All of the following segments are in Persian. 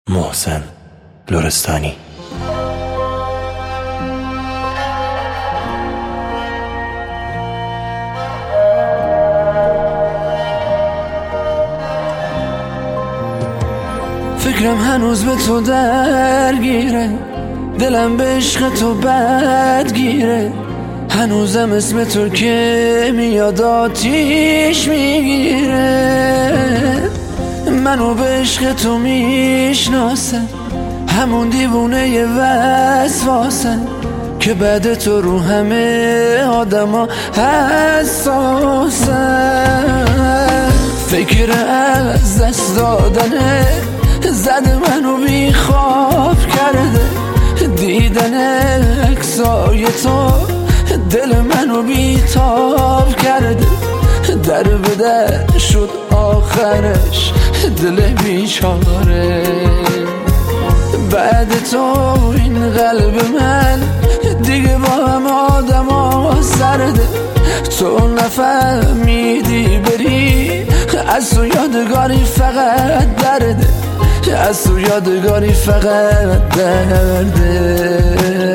محسن لرستانی. فکرم هنوز به تو درگیره، دلم به عشق تو بدگیره، هنوزم اسم تو که میاد آتیش میگیره. منو به عشق تو میشناسن، همون دیوونه وسواسن که بعد تو رو همه آدما حساسن. فکر از دست دادنه زده منو بی خواب کرده، دیدن عکسای تو دل منو بی تاب کرده. در به در شد آخرش دل بیچاره، بعد تو این قلب من دیگه با هم آدم ها سرده. تو نفهمیدی بری، از تو یادگاری فقط درده، از تو یادگاری فقط درده.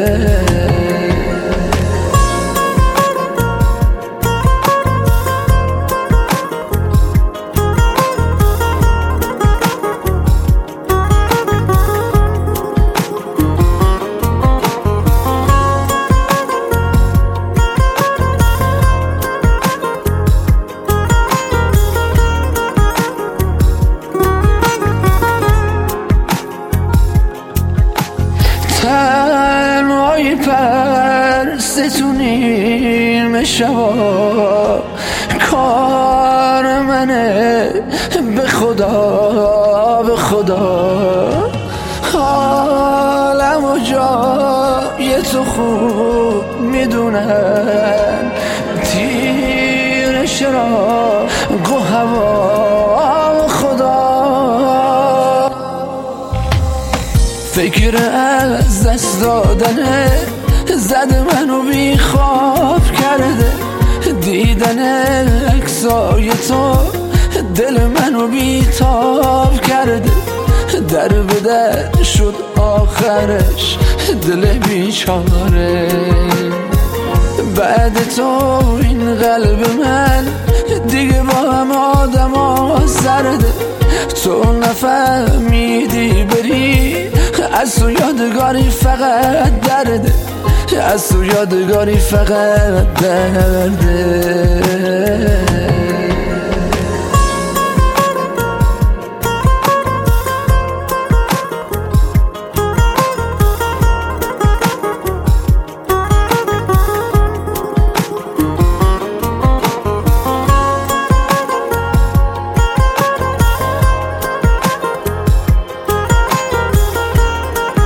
تنهایی پرستونیم شبا، کار منه به خدا به خدا. حالم و جای تو خوب میدونن، تیر شراق و هوا خدا. فکر از دست دادنه زده منو بی خواب کرده، دیدن عکسای تو دل منو بی تاب کرده. در به در شد آخرش دل بیچاره، بعد تو این قلب من دیگه با هم آدم ها سرده. تو نفهمیدی بری، از تو یادگاری فقط درده، از تو یادگاری فقط درده.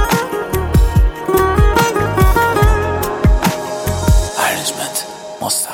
مستقیم